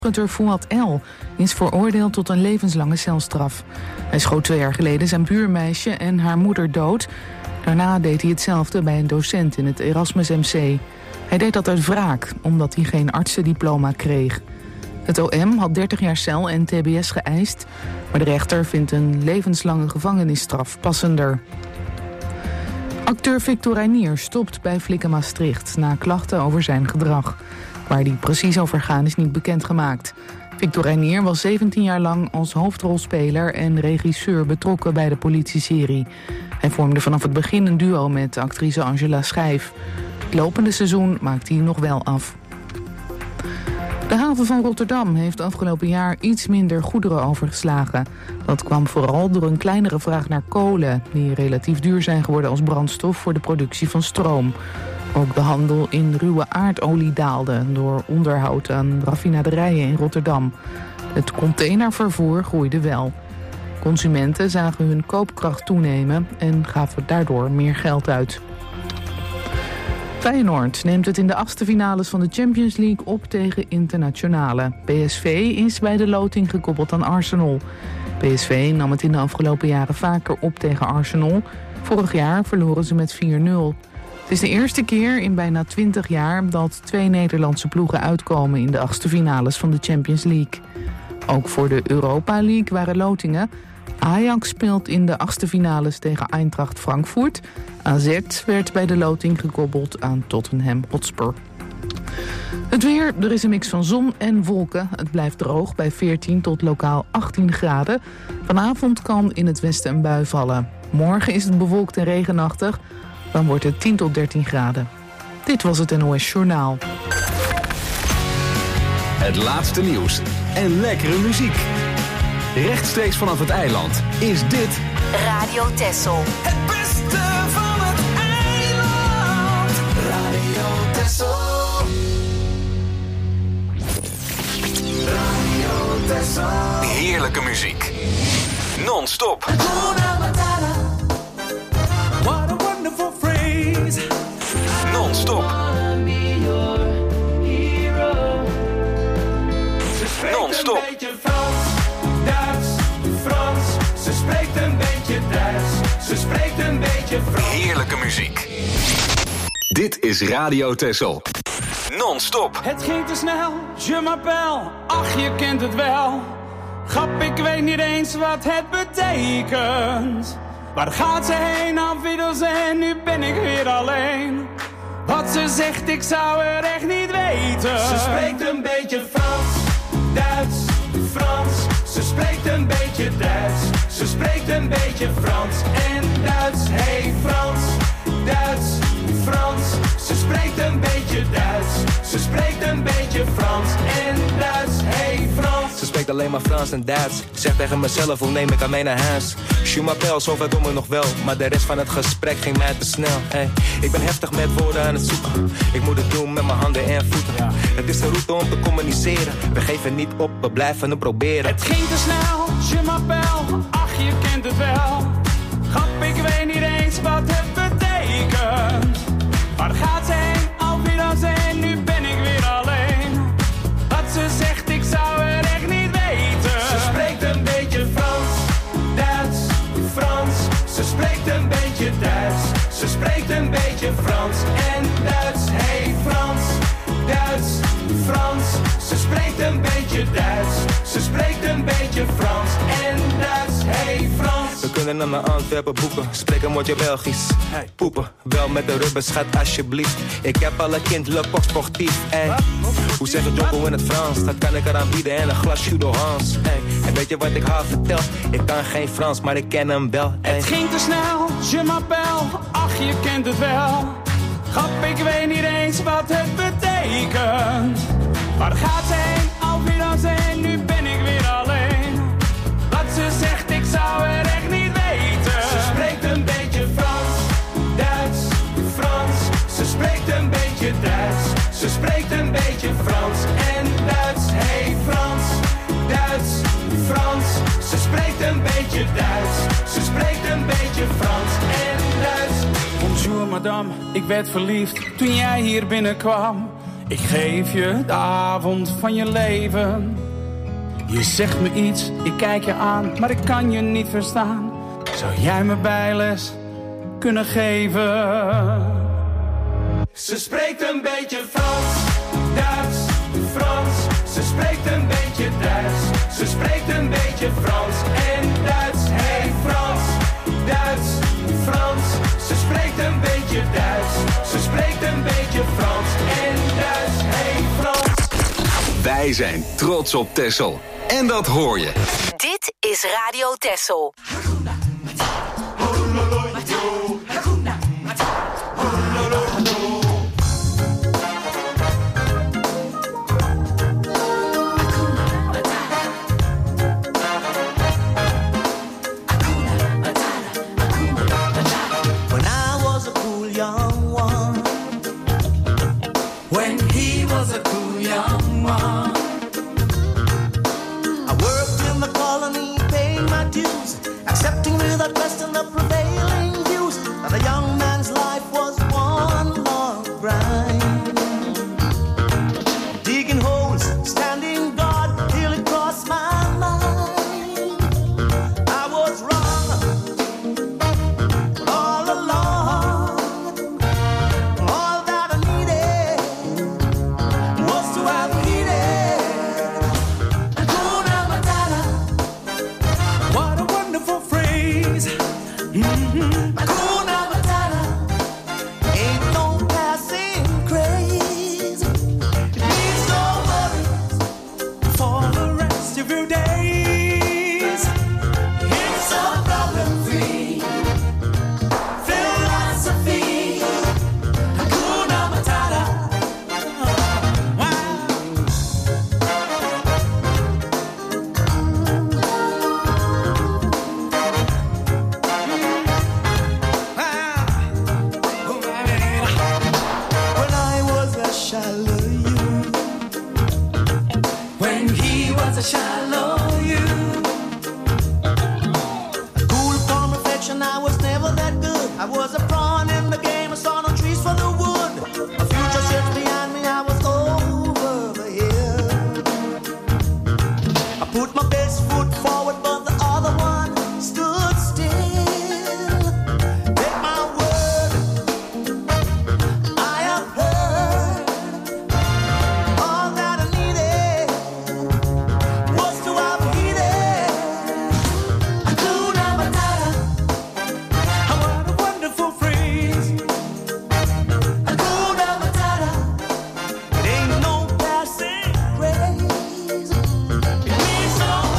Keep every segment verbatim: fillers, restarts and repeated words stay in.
Punter Fouad El is veroordeeld tot een levenslange celstraf. Hij schoot twee jaar geleden zijn buurmeisje en haar moeder dood. Daarna deed hij hetzelfde bij een docent in het Erasmus M C. Hij deed dat uit wraak, omdat hij geen artsendiploma kreeg. Het O M had dertig jaar cel en T B S geëist, maar de rechter vindt een levenslange gevangenisstraf passender. Acteur Victor Reinier stopt bij Flikken Maastricht na klachten over zijn gedrag. Waar die precies over gaan is niet bekendgemaakt. Victor Reinier was zeventien jaar lang als hoofdrolspeler en regisseur betrokken bij de politieserie. Hij vormde vanaf het begin een duo met actrice Angela Schijf. Het lopende seizoen maakt hij nog wel af. De haven van Rotterdam heeft afgelopen jaar iets minder goederen overgeslagen. Dat kwam vooral door een kleinere vraag naar kolen, die relatief duur zijn geworden als brandstof voor de productie van stroom. Ook de handel in ruwe aardolie daalde door onderhoud aan raffinaderijen in Rotterdam. Het containervervoer groeide wel. Consumenten zagen hun koopkracht toenemen en gaven daardoor meer geld uit. Feyenoord neemt het in de achtste finales van de Champions League op tegen Internationale. P S V is bij de loting gekoppeld aan Arsenal. P S V nam het in de afgelopen jaren vaker op tegen Arsenal. Vorig jaar verloren ze met vier nul. Het is de eerste keer in bijna twintig jaar dat twee Nederlandse ploegen uitkomen in de achtste finales van de Champions League. Ook voor de Europa League waren lotingen. Ajax speelt in de achtste finales tegen Eintracht Frankfurt. A Z werd bij de loting gekoppeld aan Tottenham Hotspur. Het weer, er is een mix van zon en wolken. Het blijft droog bij veertien tot lokaal achttien graden. Vanavond kan in het westen een bui vallen. Morgen is het bewolkt en regenachtig. Dan wordt het tien tot dertien graden. Dit was het N O S Journaal. Het laatste nieuws en lekkere muziek. Rechtstreeks vanaf het eiland is dit Radio Texel. Het beste van het eiland. Radio Texel. Radio Texel. heerlijke muziek. Non-stop. What a wonderful phrase. Non-stop. Non-stop. Een beetje Frans, Duits, Frans. Ze spreekt een beetje Duits. Ze spreekt een beetje Frans. Heerlijke muziek. Dit is Radio Texel. Non-stop. Het ging te snel, je m'appelle. Ach, je kent het wel. Grap, ik weet niet eens wat het betekent. Waar gaat ze heen, afwiddels en nu ben ik weer alleen. Wat ze zegt, ik zou er echt niet weten. Ze spreekt een beetje Frans, Duits, Frans. Ze spreekt een beetje Duits. Ze spreekt een beetje Frans en Duits. Hey Frans, Duits, Frans. Ze spreekt een beetje Duits. Ze spreekt een beetje Frans en Duits. Hey Frans. Ze spreekt alleen maar Frans en Duits. Zeg tegen mezelf, hoe neem ik aan mij naar huis? Je m'appelle, zover doen we nog wel. Maar de rest van het gesprek ging mij te snel. Hey, ik ben heftig met woorden aan het zoeken. Ik moet het doen met mijn handen en voeten. Ja. Het is de route om te communiceren. We geven niet op, we blijven het proberen. Het ging te snel, je m'appelle. Ach, je kent het wel. Grap, ik weet niet eens wat het betekent. Waar gaat ze heen, alweer en nu ben ik weer alleen. Wat ze zegt, ik zou er echt niet weten. Ze spreekt een beetje Frans, Duits, Frans. Ze spreekt een beetje Duits. Ze spreekt een beetje Frans en Duits. Hey Frans, Duits, Frans. Ze spreekt een beetje Duits. Ze spreekt een beetje Frans en Duits. Hey Frans. We kunnen naar mijn Antwerpen boeken. Spreek een woordje Belgisch. Hey, poepen, wel met de rubber, schat alsjeblieft. Ik heb al een kind, le pok sportief. Hey. Hoe zeg je Jocko in het Frans? Dat kan ik eraan bieden en een glas Judo Hans. Hey. En weet je wat ik haar vertel? Ik kan geen Frans, maar ik ken hem wel. Hey. Het ging te snel, je m'appelle. Ach, je kent het wel. Grap, ik weet niet eens wat het betekent. Waar gaat ze heen, alweer en nu ben ik weer alleen. Wat ze zegt, ik zou er echt niet weten. Ze spreekt een beetje Frans, Duits, Frans. Ze spreekt een beetje Duits. Ze spreekt een beetje Frans en Duits. Hey Frans, Duits, Frans. Ze spreekt een beetje Duits. Ze spreekt een beetje Frans en Duits. Bonjour madame, ik werd verliefd toen jij hier binnenkwam. Ik geef je de avond van je leven. Je zegt me iets, ik kijk je aan, maar ik kan je niet verstaan. Zou jij me bijles kunnen geven? Ze spreekt een beetje Frans, Duits, Frans. Ze spreekt een beetje Duits. Ze spreekt een beetje Frans en Duits. Hey Frans, Duits, Frans. Ze spreekt een beetje Duits. Ze spreekt een beetje Frans en Duits. Hey Frans. Wij zijn trots op Texel. En dat hoor je. Dit is Radio Texel. Accepting without question the prevailing views that a young man's life was one long grind. Digging holes, standing guard till it crossed my mind. I was wrong all along. All that I needed was to have needed Hakuna Matata. What a wonderful phrase. Mm-hmm. Hakuna Matata ain't no passing craze. It means no worries for the rest of your days. It's a problem-free philosophy. Hakuna Matata. Wow. When I was a shallow you, when he was a shallow you, cool, calm reflection, I was never that good. I was a pawn in the game, I saw no trees for the wood. A future sits behind me, I was over the hill. I put my best foot forward, but the other one stood still. Take my word, I have heard all that I needed was to have heeded Hakuna Matata. What a wonderful phrase. Hakuna Matata. It ain't no passing craze. It means no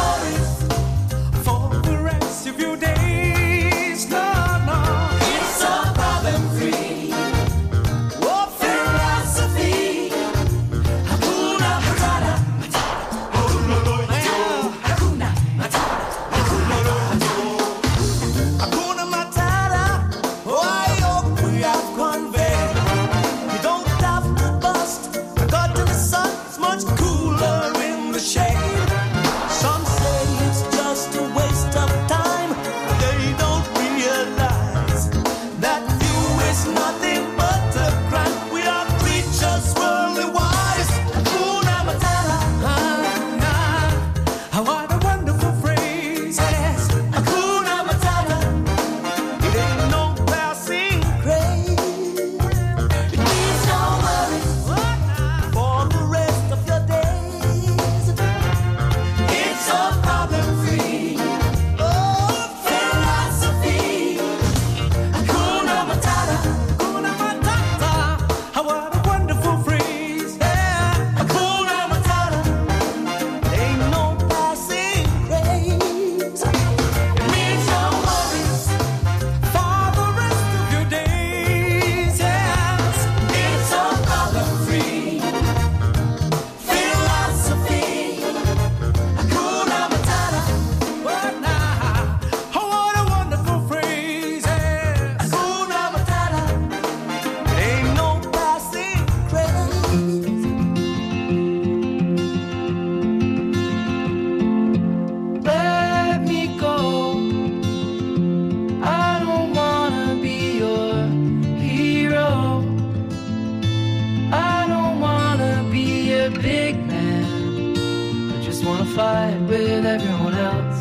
just wanna fight with everyone else.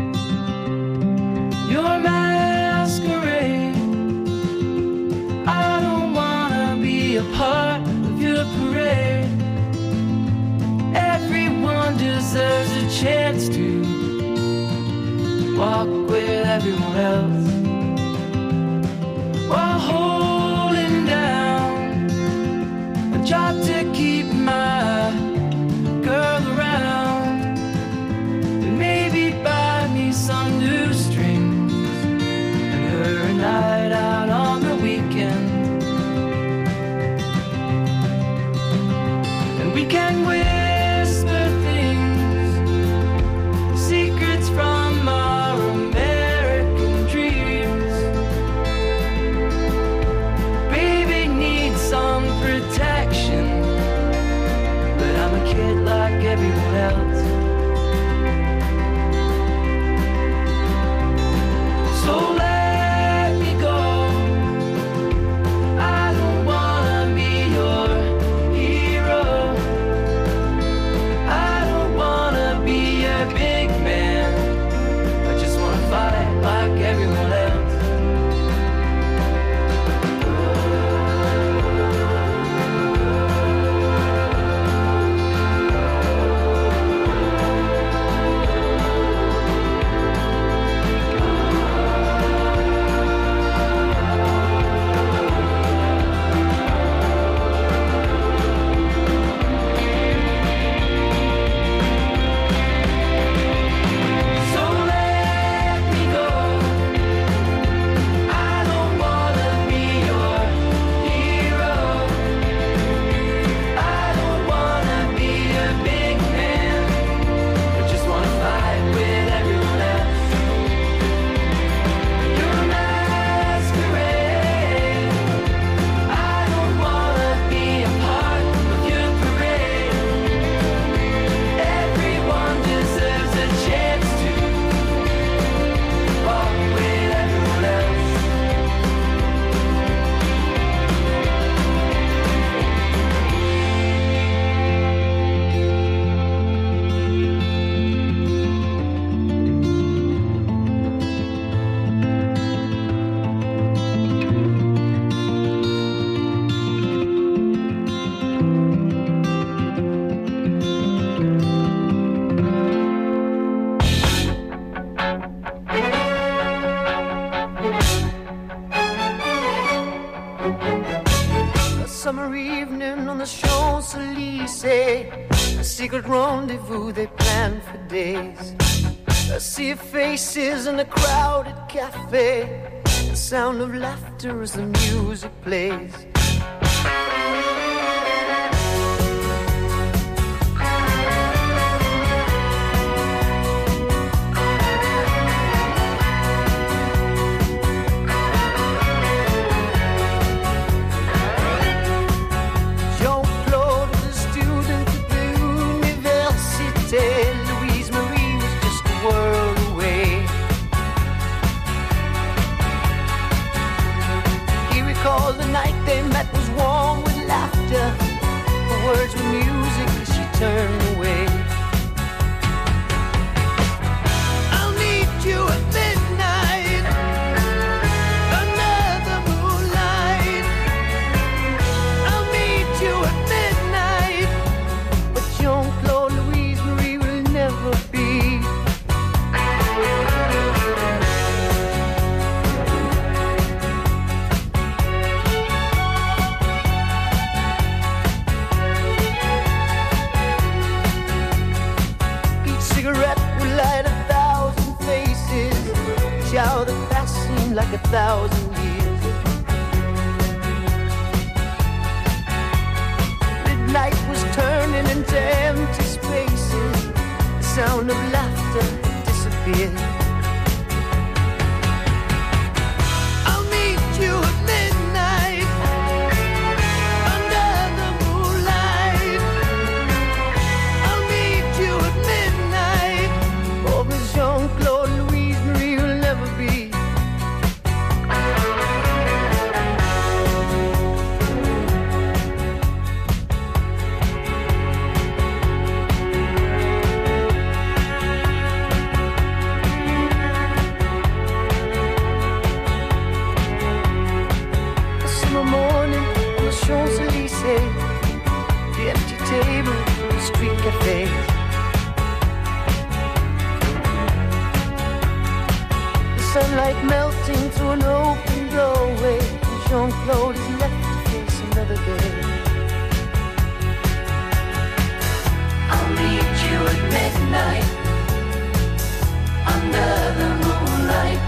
Your masquerade, I don't wanna be a part of your parade. Everyone deserves a chance to walk with everyone else while holding down a job to keep my girl around, and maybe buy me some new strings and her a night out on the weekend, and we can whisper things, secrets from our American dreams. Baby needs some protection, but I'm a kid like everyone else. So let me go. I don't wanna be your hero. I don't wanna be a big man. I just wanna fight like everyone else. So let me go. I don't wanna be your hero. I don't wanna be a big man. I just wanna fight with everyone else. You're a masquerade. I don't wanna be a part of your parade. Everyone deserves a chance to walk with everyone else. A summer evening on the Champs-Élysées, a secret rendezvous they planned for days. A sea of faces in a crowded cafe, the sound of laughter as the music plays. Jean-Claude was a student at the Université. Louise Marie was just a world away. He recalled the night they met was warm with laughter. The words were music as she turned away. I'll meet you at midnight under the moonlight. I'll meet you at midnight, but Jean-Claude Louise Marie will never be. Each cigarette will light a thousand faces, each hour that passed seemed like a thousand years. Midnight was turning into empty spaces, the sound of laughter disappeared. I'll meet you at midnight under the moonlight. I'll meet you at midnight. Oh, but Jean-Claude Louise Marie will never be. like melting through an open doorway. Jean-Claude is left to face another day. I'll meet you at midnight under the moonlight.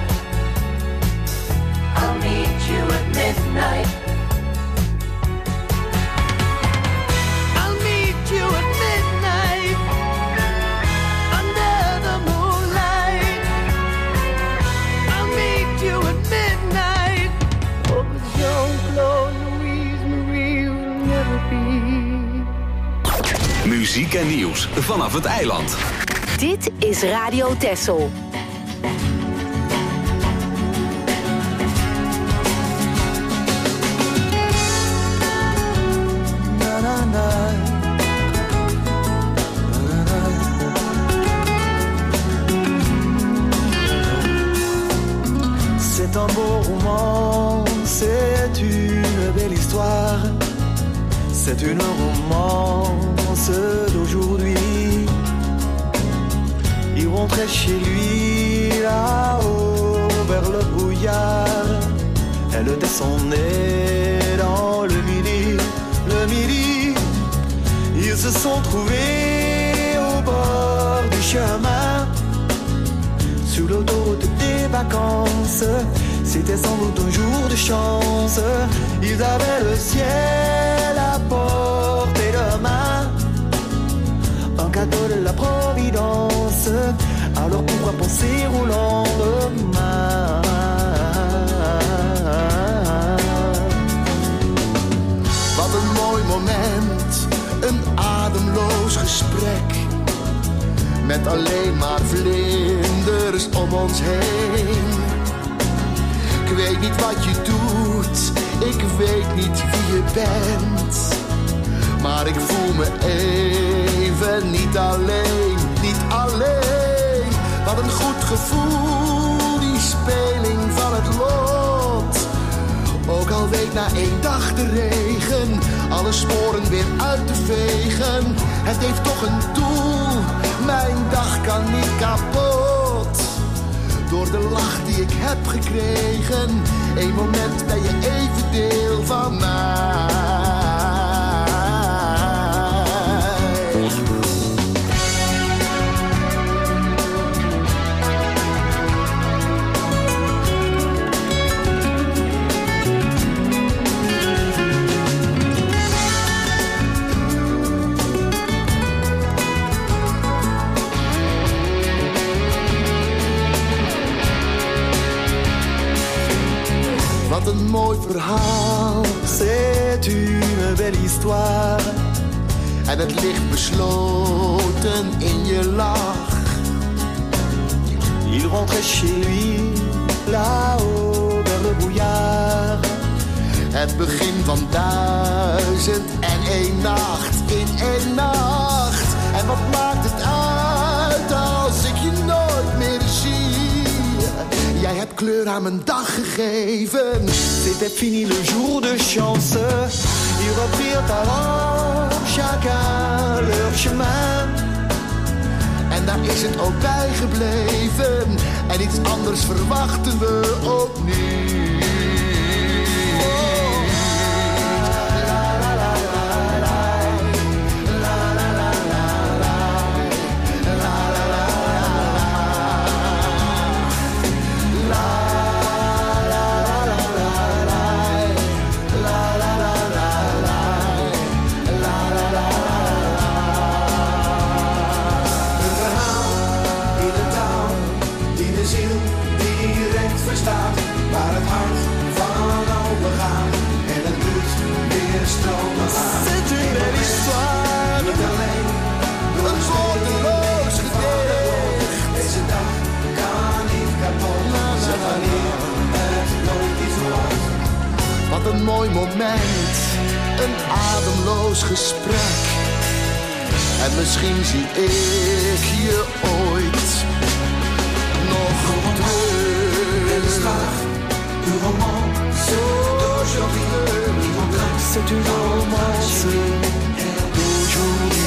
I'll meet you at midnight. I'll meet you at midnight under the moonlight. I'll meet you at midnight. Oh, but Jean-Claude, Louise Marie will never be. Muziek en nieuws vanaf het eiland. Dit is Radio Texel. C'est un beau roman, c'est une belle histoire, c'est une romance d'aujourd'hui. Il rentrait chez lui là-haut vers le brouillard, elle descendait dans le midi, le midi. Ils se sont trouvés au bord du chemin, sur l'autoroute des vacances. C'était sans doute un jour de chance. Ils avaient le ciel à portée de main, un cadeau de la Providence. Alors pourquoi penser au lendemain? Wat een mooi moment, een ademloos gesprek, met alleen maar vlinders om ons heen. Ik weet niet wat je doet, ik weet niet wie je bent, maar ik voel me even niet alleen, niet alleen. Wat een goed gevoel, die speling van het lot. Ook al week na één dag de regen alle sporen weer uit te vegen. Het heeft toch een doel, mijn dag kan niet kapot. Door de lach die ik heb gekregen, één moment ben je even deel van mij. Wat een mooi verhaal, c'est une belle histoire. En het ligt besloten in je lach. Il rentrait chez lui, là-haut vers le brouillard. Het begin van duizend en één nacht in één nacht. En wat maakt het uit als ik je nooit meer zie? Jij hebt kleur aan mijn dag gegeven. C'était fini le jour de chance. Ils reprirent alors chacun leur chemin. En daar is het ook bij gebleven. En iets anders verwachten we ook niet. Wat een mooi moment, een ademloos gesprek. En misschien zie ik je ooit nog terug. Du romance d'aujourd'hui, c'est une romance d'aujourd'hui.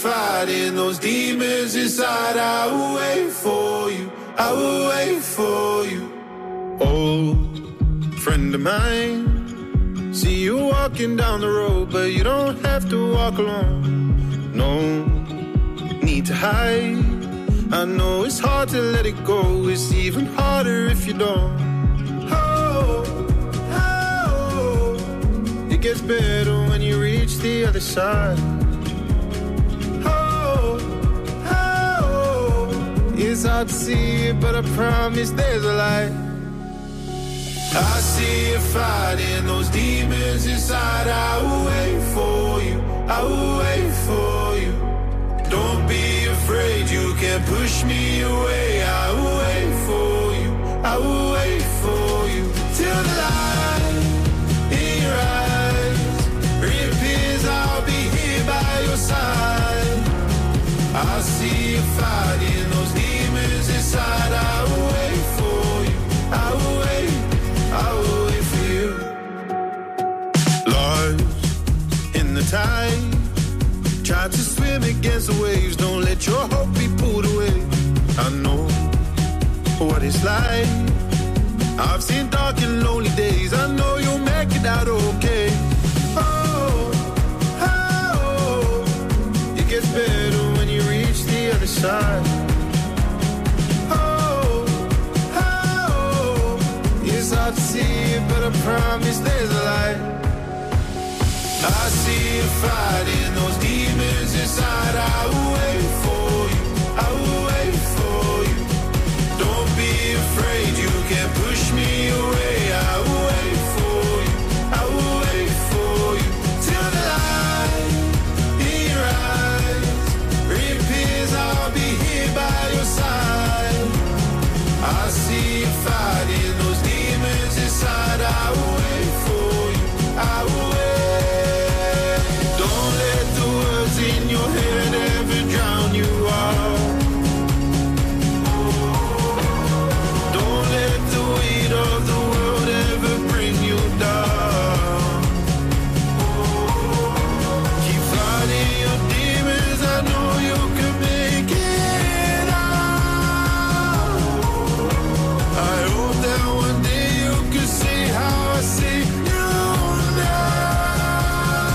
fighting those demons inside, I will wait for you, I will wait for you. Oh, friend of mine, see you walking down the road, but you don't have to walk alone. No need to hide. I know it's hard to let it go. It's even harder if you don't. Oh, oh, it gets better when you reach the other side. Oh, oh, it's hard to see it, but I promise there's a light. I see you fighting those demons inside. I will wait for you, I will wait for you. Don't be afraid, you can't push me away. I will wait for you, I will wait for you. Till the light in your eyes reappears, I'll be here by your side. I see you fighting those demons inside. I will wait for you, I will wait, I will wait for you. Lost in the tide, try to swim against the waves. Don't let your hope be pulled away. I know what it's like. I've seen dark and lonely days. I know you'll make it out okay. Oh, oh, it gets better when you reach the other side. Oh, oh, it's hard to see it, but I promise there's a light. I see you fighting those demons inside. I will wait for you, I will wait for you. Don't be afraid, you can't push me away. I will wait for you, I will wait for you. Till the light in your eyes reappears, I'll be here by your side. I see you fighting those demons inside. I will wait for you, I will wait. Don't let the words in your head ever drown you out. Don't let the weight of the world ever bring you down. Keep fighting your demons, I know you can make it out. I hope that one day you can see how I see you now.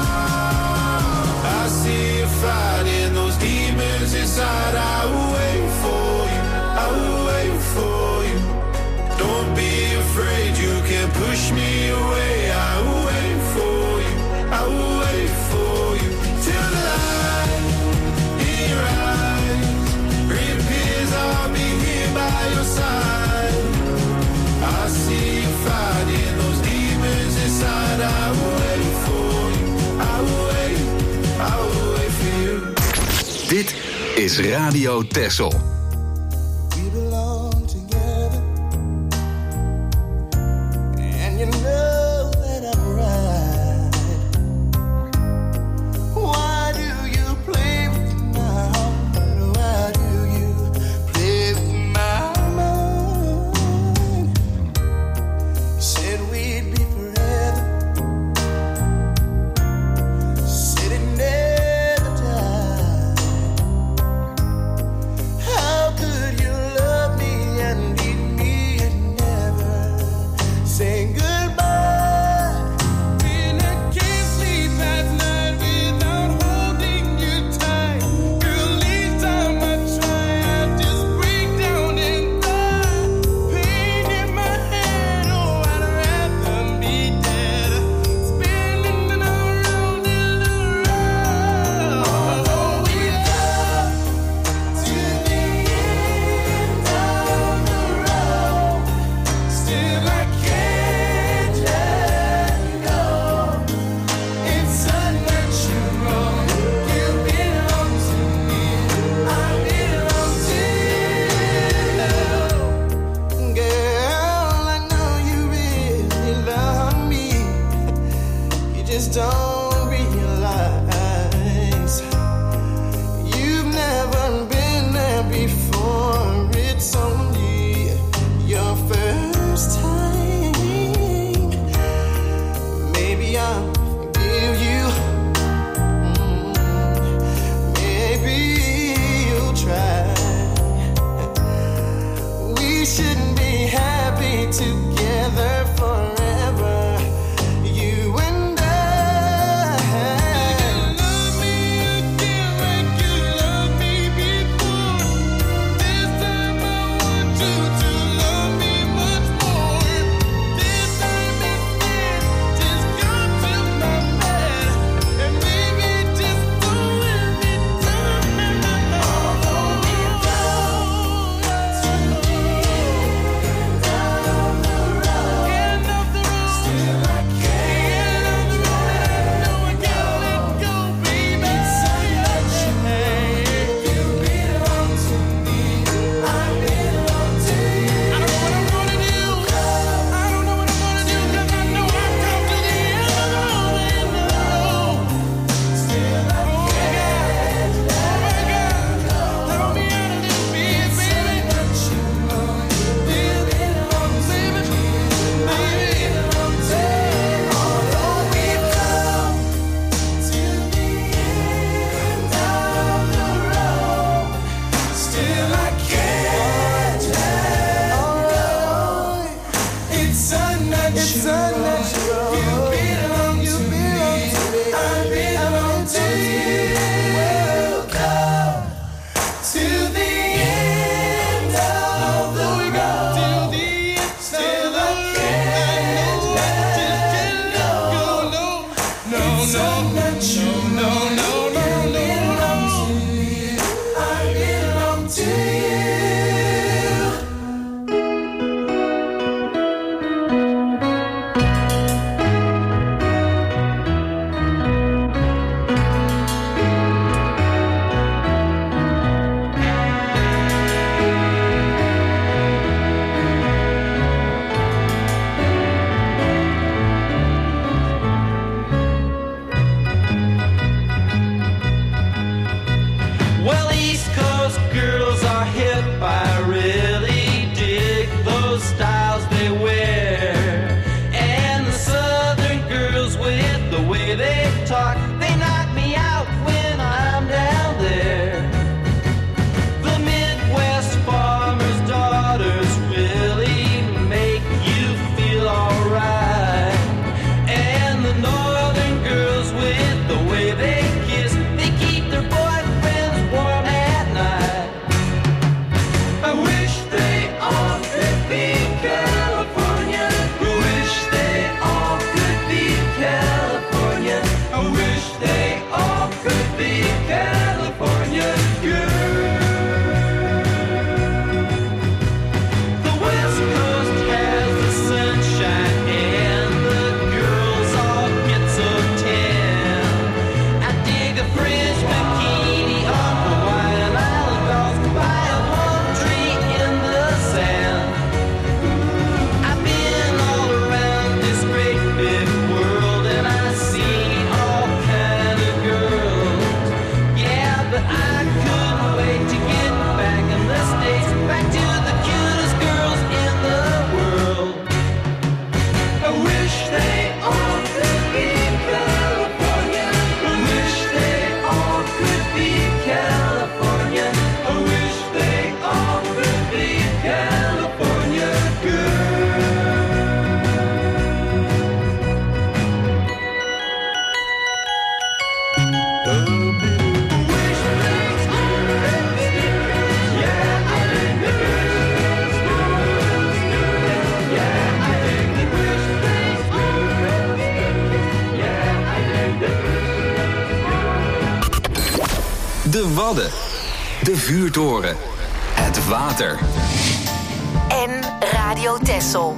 I see you fighting those demons inside. I will wait for you, I will wait for you. Don't be afraid, you can't push me away. I will wait for you, I will wait for you. Till the light in your eyes reappears, I'll be here by your side. I see you fighting those demons inside. I will wait for you, I will wait, I will wait for you. Dit is Radio Texel. We belong together, and you know that I'm right. Why do you play with my heart? Why do you play with my mind? You said we'd be forever, said it never died. I De Wadden. De vuurtoren. Het water. En Radio Texel.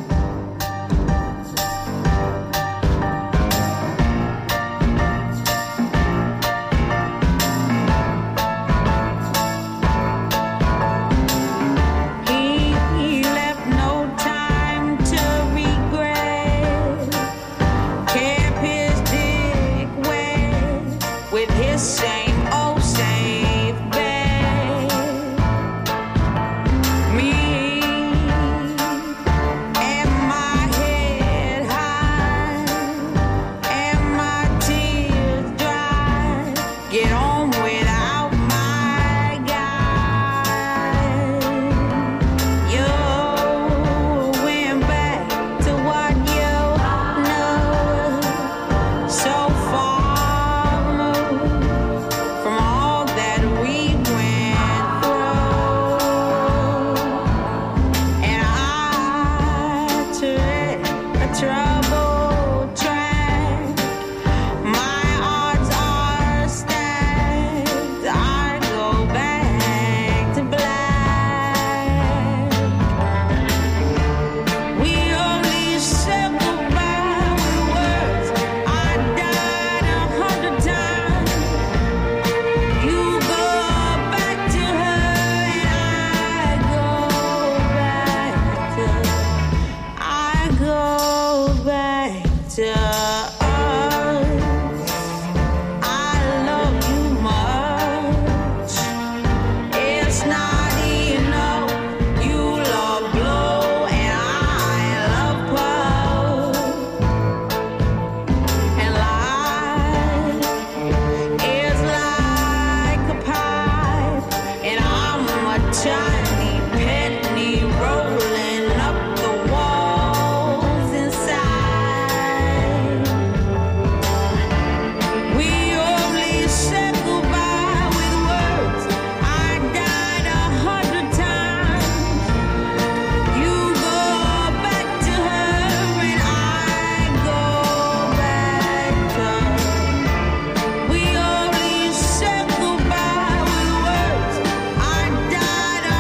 Die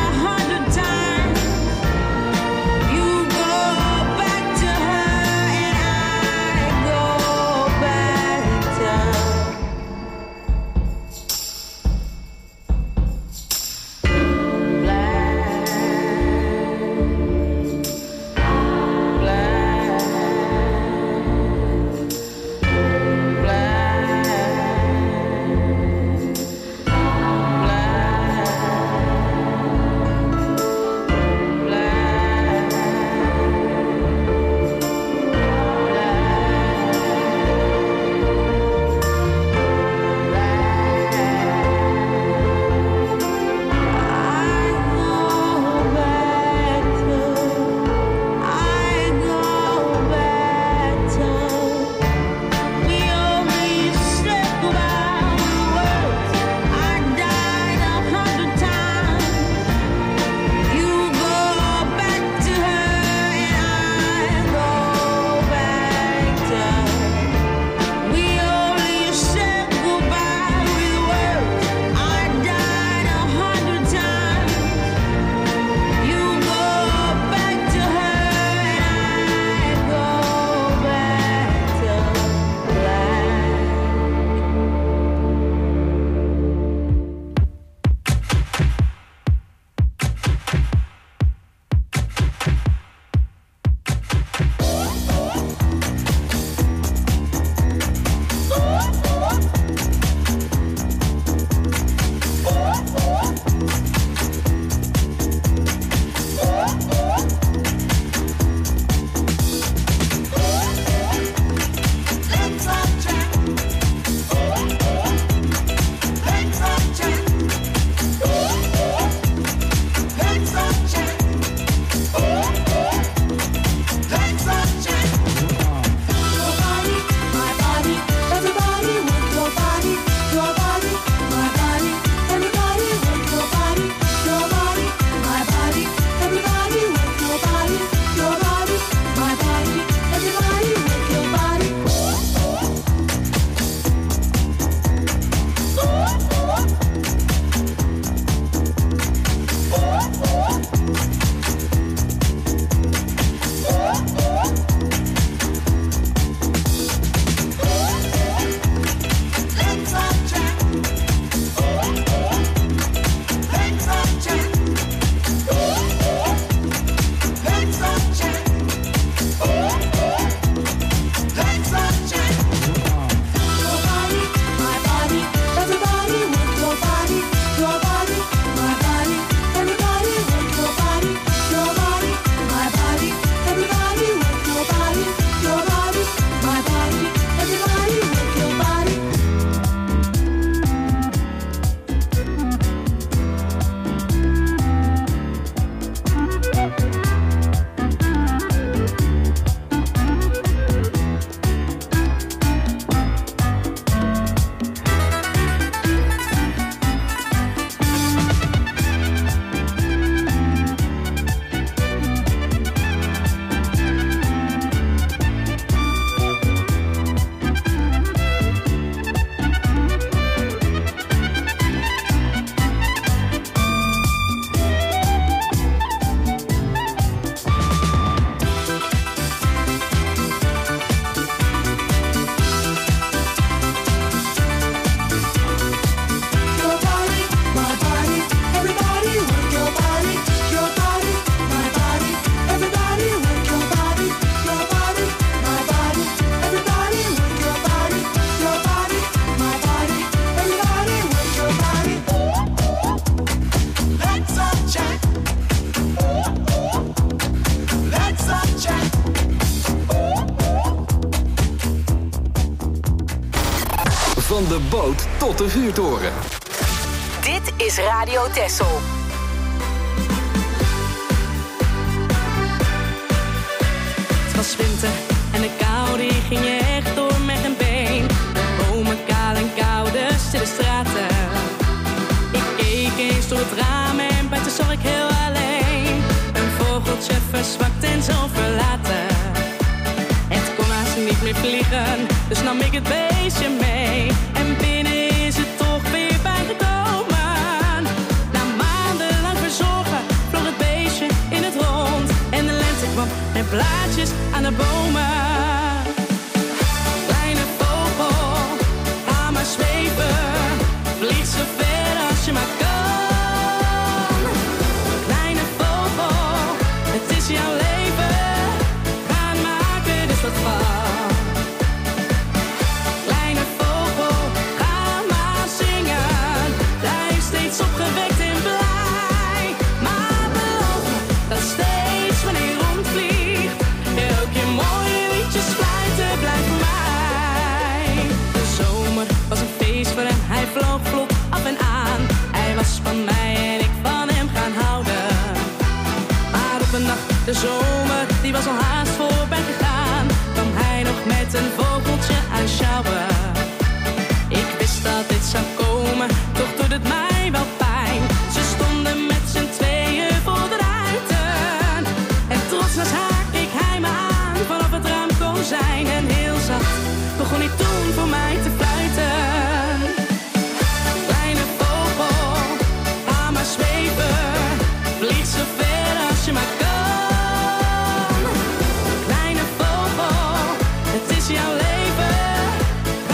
de boot tot de vuurtoren. Dit is Radio Texel. Het was winter en de kou die ging je echt door met een been. Bomen kaal en koude stille straten. Ik keek eens door het raam en buiten zag ik heel alleen een vogeltje verzwakt en zo verlaten. Het kon haast niet meer vliegen, dus nam ik het beestje mee. En binnen is het toch weer bijgekomen. Na maandenlang verzorgen vloog het beestje in het rond. En de lente kwam met blaadjes aan de bomen. Kleine vogel, ga maar zweven. Vlieg zo ver als je maar kan. Kleine vogel, het is jouw leven. Ga maken dus wat van. Kleine vogel, ga maar zingen. Blijf steeds opgewekt en blij. Maar beloof me dat steeds wanneer je rondvliegt, je ook je mooie liedjes fluiten blijft voor mij. De zomer was een feest voor hem, hij vloog vlot af en aan. Hij was van mij en ik van hem gaan houden. Maar op een nacht, de zomer, die was al haast voorbij gegaan, kwam hij nog met een vogeltje aanschouwen. Ik wist dat dit zou komen, toch doet het mij wel pijn. Ze stonden met z'n tweeën voor de ruiten. En trots als haar keek hij me aan vanaf het raamkozijn. En heel zacht begon hij toen voor mij te fluiten. Kleine vogel, ga maar zweven. Vlieg zo ver als je maar kan. Kleine vogel, het is jouw leven.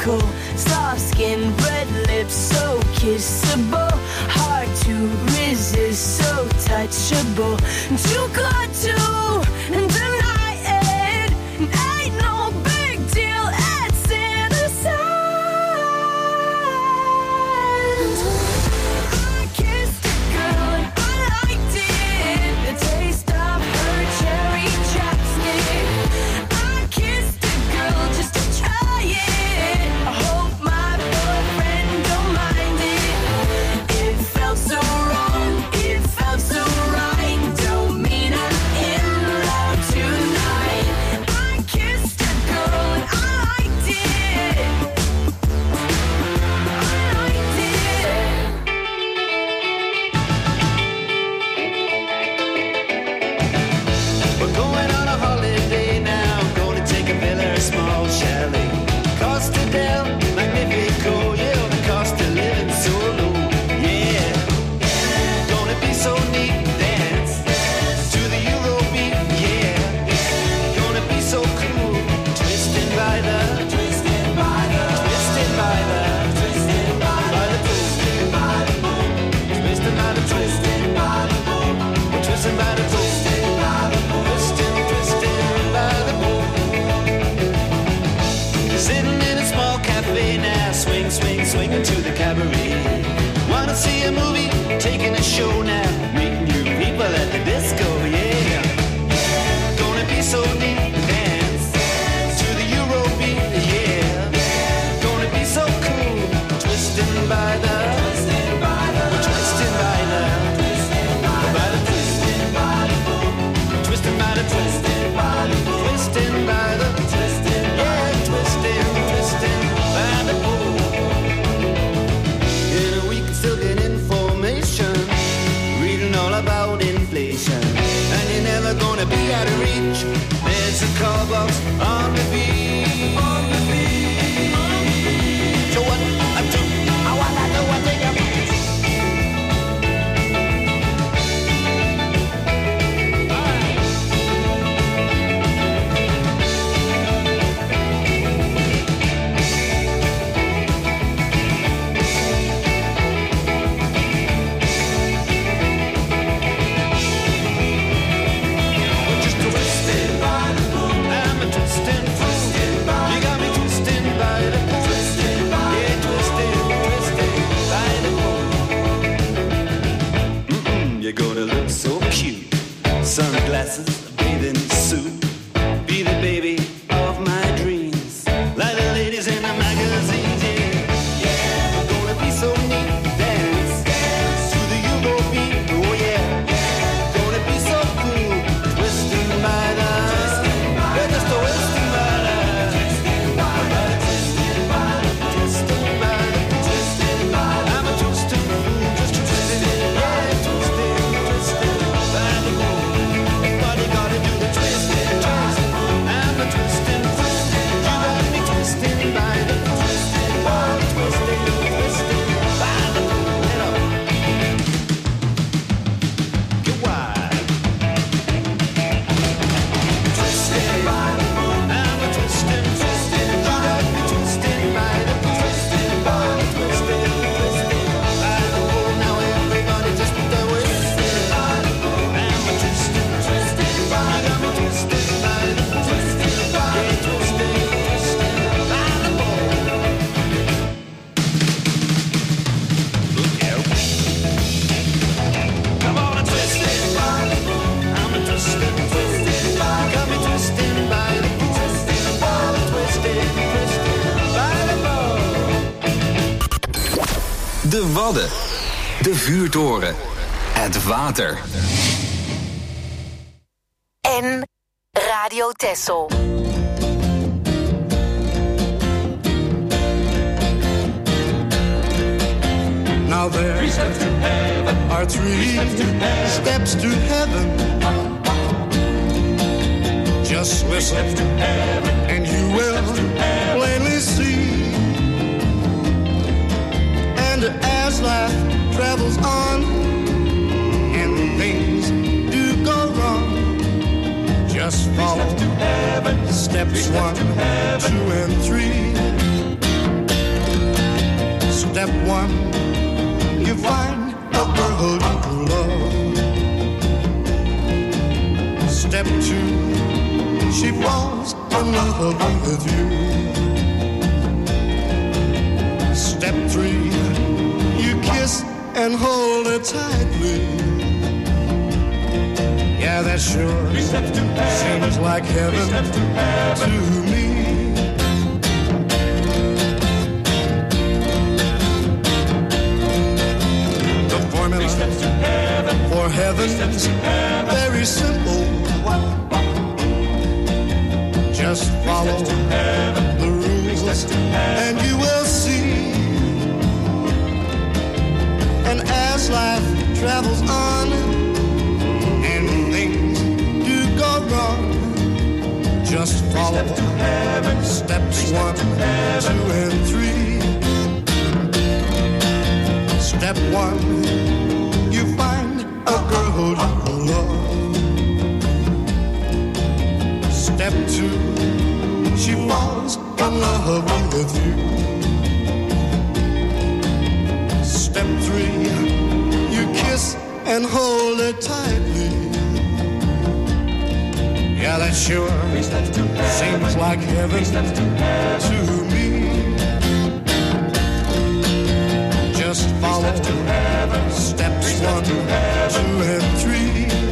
miracle. Soft skin, red lips, so kissable. Hard to resist, so touchable. Too good to deny it. Ain't no big deal, it's innocent. I kissed a girl and I liked it. The taste of her cherry chapstick. I kissed a girl just to try it. I hope my boyfriend don't mind it. It felt so wrong, it felt so right. Don't mean I'm in love tonight. I kissed a girl and I liked it. I liked it. We're going on a holiday now. Gonna take a villa or small chalet. Costa del Magnifico, yeah, the cost of living so low, yeah. Gonna be so neat, dance to the Eurobeat, yeah. Gonna be so cool, twisting by the, twisting by the, twisting by the, twisting by the, twisting by the moon, twisting by the, twisting by the moon, twisting by the, twisting by the moon, twisting, twisting by the moon. Sitting in a small cafe now, swing, swing, swinging to the cabaret. Wanna see a movie, taking a show now, meeting new people at the disco, yeah. Gonna be so neat, dance to the Eurobeat, yeah. Gonna be so cool, twisting by the, twisting by the, twisting by the, twisting by the, twisting by the, twisting by the, twisting by the, twisting by the, twisting, yeah, twisting, twisting by the pool. In a week, still get information, reading all about inflation, and you're never gonna be out of reach. There's a call box on the beach. On the beach. So what I do, I wanna know what they got. Just twisted by the moon. I'm a twisting fool. You got me twisting by the moon. Twisted by yeah, twisted, twisted by the moon. Mm-mm, you're gonna look so cute. Sunglasses, bathing suit. Be the baby of my dreams. Like the ladies in the magazines, yeah. Yeah, gonna be so neat. Dance, dance to the Eurobeat, oh yeah. Gonna be so cool, twisting by the, yeah, just twisting by the, twisting by the, twisting by the, twisting by the, twisting by the. I'm a twisting fool, just twisting, yeah, twisting, twisting by the moon. Everybody gotta do the twisting, twisting. I'm a twisting fool, you got me twisting by the, twisting by the, twisting, twisting by the moon. You know. Get wide. Twisting by the moon. I'm a twisting, twisting. You got me twisting by the, twisting by the, twisting, twisting by the moon. Now everybody just put their twisting by the moon. I'm a twisting, twisting. You got me twisting by the, twisting by the, twisting, twisting by the moon. Look out. Come on and twist it by the moon. I'm a twisting, twisting by the, got me twisting by the, twisting by the, twisting, twisting by the moon. De Wadden. De vuurtoren. Het water. En Radio Texel. Now there are three steps to heaven. Just listen and you will plainly see. And as life travels on and things do go wrong, just follow steps one, two, and three. Step one, you find a girl you love. Step two, she falls in love with you. Step three, you kiss and hold her tightly. Yeah, that sure seems like heaven to me. The formula for heaven's very simple. Just follow the rules and you will see. And as life travels on and things do go wrong, just follow steps one, two, and three. Step one, you find a girl you love. Step two, she falls in love with you. Step three, you kiss and hold her tightly. Yeah, that sure seems like heaven to me. Just follow steps one, two, and three.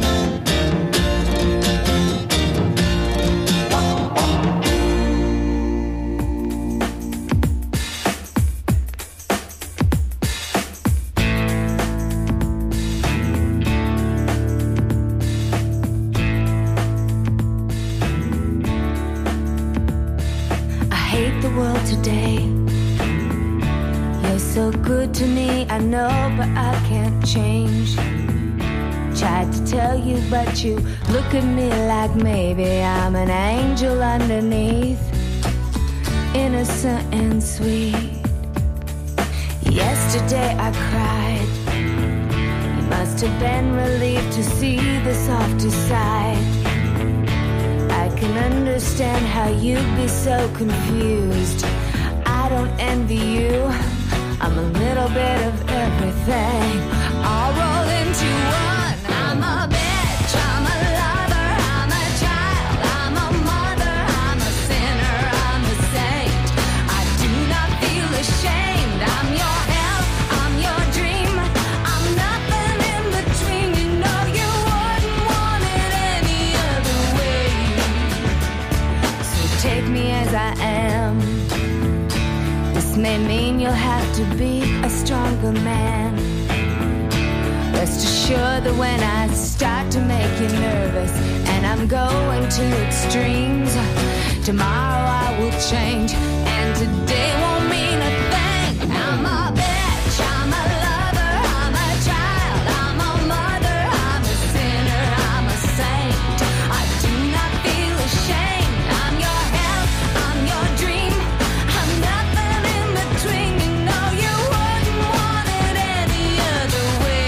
To me, I know, but I can't change. Tried to tell you, but you look at me like maybe I'm an angel underneath, innocent and sweet. Yesterday I cried. You must have been relieved to see the softer side. I can understand how you'd be so confused. I don't envy you. I'm a little bit of everything, all rolled into one. I'm a bitch, I'm a lover, I'm a child, I'm a mother, I'm a sinner, I'm a saint. I do not feel ashamed. I'm your hell, I'm your dream. I'm nothing in between. You know you wouldn't want it any other way. So take me as I am. This may mean you'll have to be a stronger man. Rest assured that when I start to make you nervous and I'm going to extremes, tomorrow I will change and today won't mean a thing. I'm a bitch, I'm a lover, I'm a child, I'm a mother, I'm a sinner, I'm a saint. I do not feel ashamed. I'm your hell, I'm your dream. I'm nothing in between. You know you wouldn't want it any other way.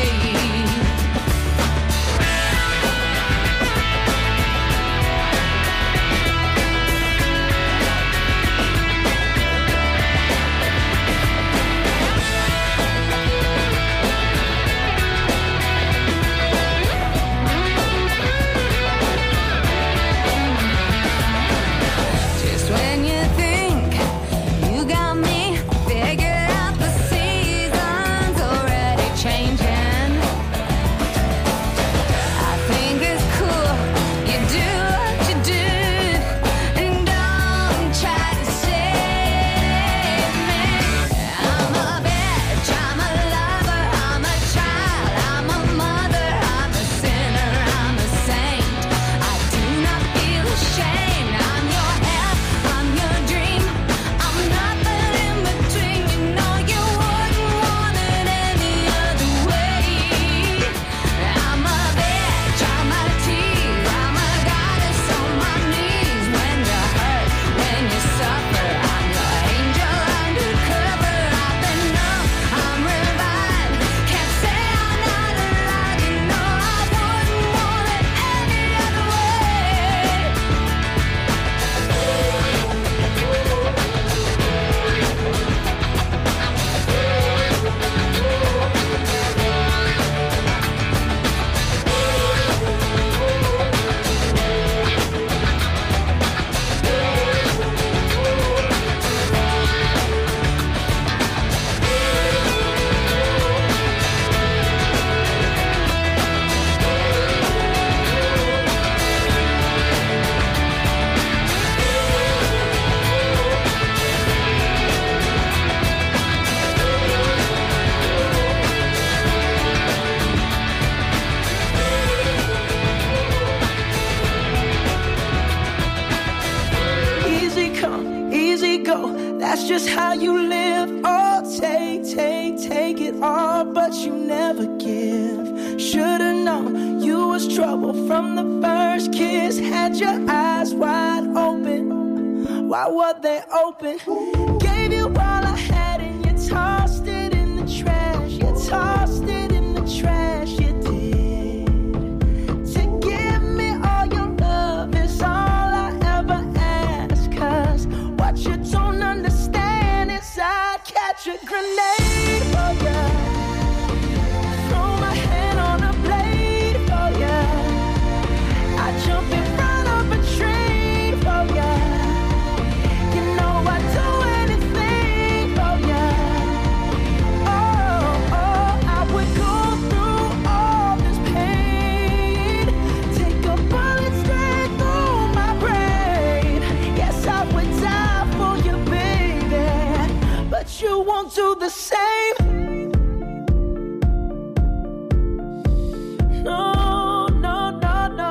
That's just how you live. Oh, take, take, take it all, but you never give. Should've known you was trouble from the first kiss. Had your eyes wide open. Why were they open? Gave you all I had and you tossed it in the trash. You tossed it in the trash, you did. To give me all your love is all I ever ask. Cause what you don't understand is I'd catch a grenade for ya. Throw my hand on a blade for ya. I'd jump in front of a train for ya. You know I'd do anything for ya. Oh, oh, I would go through all this pain. Take a bullet straight through my brain. Yes, I would die for you, baby. But you won't do the same. No, no, no, no.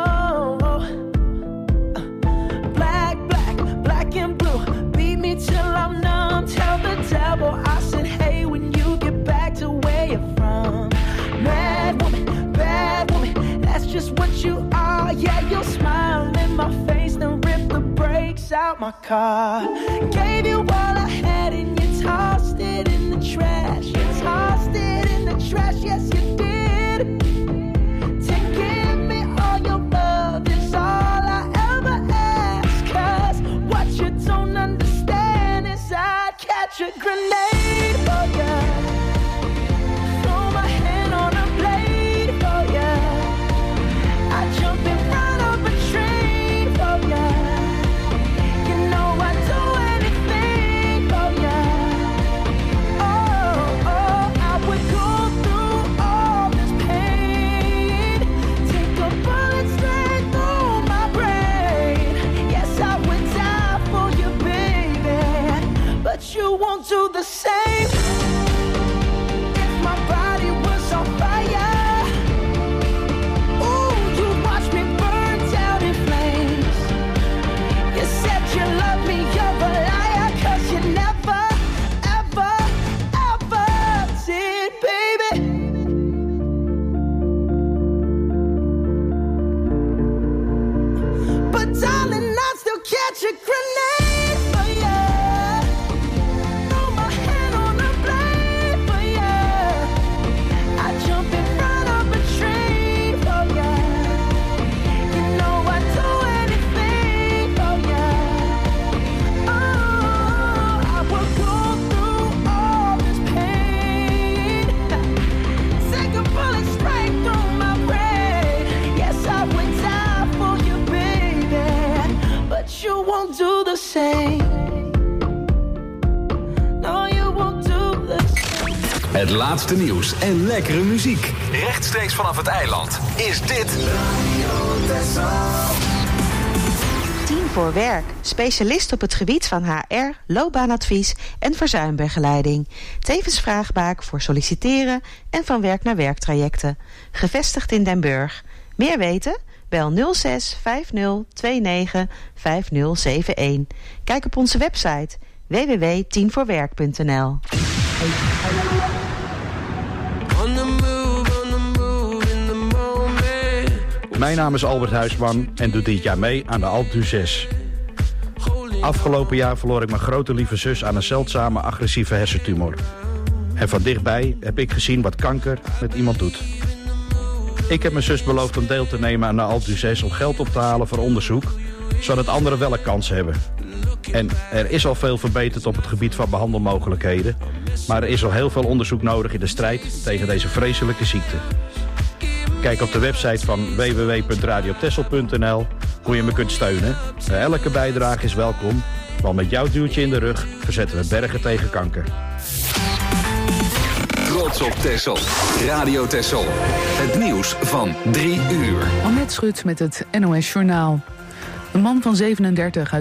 Black, black, black and blue. Beat me till I'm numb. Tell the devil I said, hey, when you get back to where you're from. Mad woman, bad woman, that's just what you are. Yeah, you'll smile in my face, then rip the brakes out my car. Gave you all I had and you tossed it in the trash. You tossed it in the trash, yes you did. To give me all your love is all I ever ask. Cause what you don't understand is I'd catch a grenade for ya. Throw my hand on a blade for ya. I'd jump in front of a train for ya. You know I'd do anything for ya. Oh, oh, I would go through all this pain. Take a bullet straight through my brain. Yes, I would die for you, baby. But you won't do the same. If my body was on fire, ooh, you watch me burn down in flames. You said you love me, you're a liar. Cause you never, ever, ever did, baby. But darling, I'd still catch a grenade for ya. Throw my hand on a blade for ya. I'd jump in front of a train for ya. You know I'd do anything for ya. Oh, I would go through all this pain. Take a bullet straight through my brain. Yes, I would die for you, baby. But you won't do the same. No, you won't do the same. Het laatste nieuws en lekkere muziek. Rechtstreeks vanaf het eiland is dit Tien voor Werk. Specialist op het gebied van H R, loopbaanadvies en verzuimbegeleiding. Tevens vraagbaak voor solliciteren en van werk naar werktrajecten. Gevestigd in Den Burg. Meer weten? Bel nul zes vijf nul twee negen vijf nul zeven een. Kijk op onze website w w w punt tien voor werk punt n l. Mijn naam is Albert Huisman en doe dit jaar mee aan de Alpe d'Huez. Afgelopen jaar verloor ik mijn grote lieve zus aan een zeldzame agressieve hersentumor. En van dichtbij heb ik gezien wat kanker met iemand doet. Ik heb mijn zus beloofd om deel te nemen aan de Alpe d'Huez om geld op te halen voor onderzoek, zodat anderen wel een kans hebben. En er is al veel verbeterd op het gebied van behandelmogelijkheden, maar er is al heel veel onderzoek nodig in de strijd tegen deze vreselijke ziekte. Kijk op de website van w w w punt radio texel punt n l hoe je me kunt steunen. Elke bijdrage is welkom, want met jouw duwtje in de rug verzetten we bergen tegen kanker. Trots op Texel. Radio Texel. Het nieuws van drie uur. Annette Schut met het N O S Journaal. Een man van zevenendertig uit